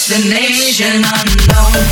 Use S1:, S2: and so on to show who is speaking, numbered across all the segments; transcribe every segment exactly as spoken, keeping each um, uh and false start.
S1: Destination unknown.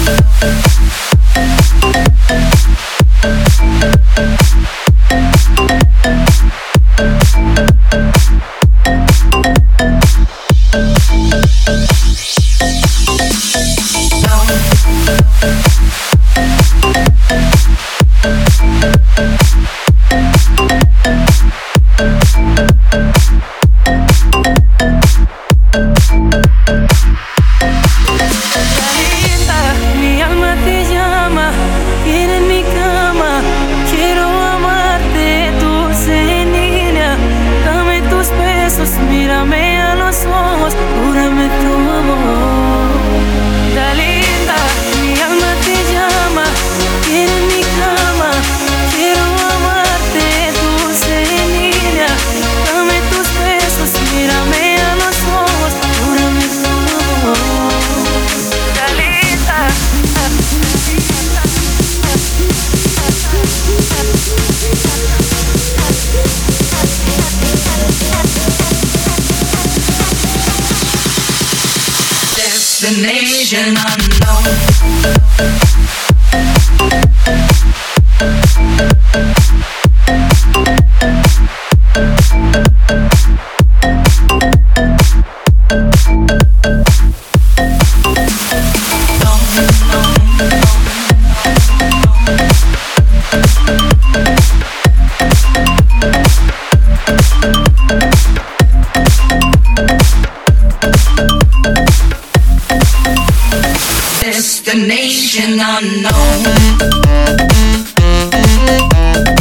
S2: Mírame a los ojos, júrame tu amor. Dalila, mi alma te llama, quiere en mi cama. Quiero amarte, dulce niña. Dame tus besos, mírame a los ojos, júrame tu amor. Dalila.
S1: Destination unknown. Destination unknown.